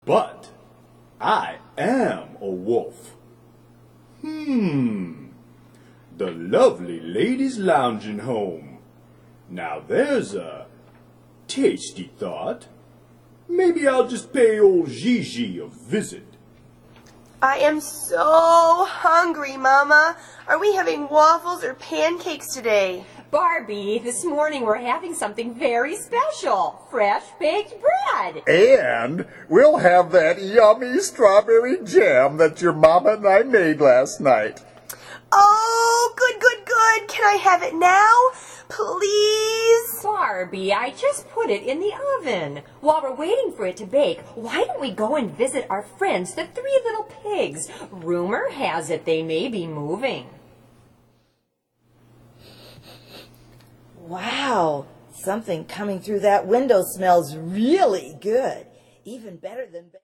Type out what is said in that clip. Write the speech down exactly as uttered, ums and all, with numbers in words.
But I am a wolf. Hmm. The lovely ladies lounging home. Now there's a tasty thought. Maybe I'll just pay old Gigi a visit. I am so hungry, Mama. Are we having waffles or pancakes today? Barbie, this morning we're having something very special. Fresh baked bread. And we'll have that yummy strawberry jam that your mama and I made last night. Oh, good, good, good. Can I have it now? Please? Barbie, I just put it in the oven. While we're waiting for it to bake, why don't we go and visit our friends, the Three Little Pigs? Rumor has it they may be moving. Wow, something coming through that window smells really good. Even better than...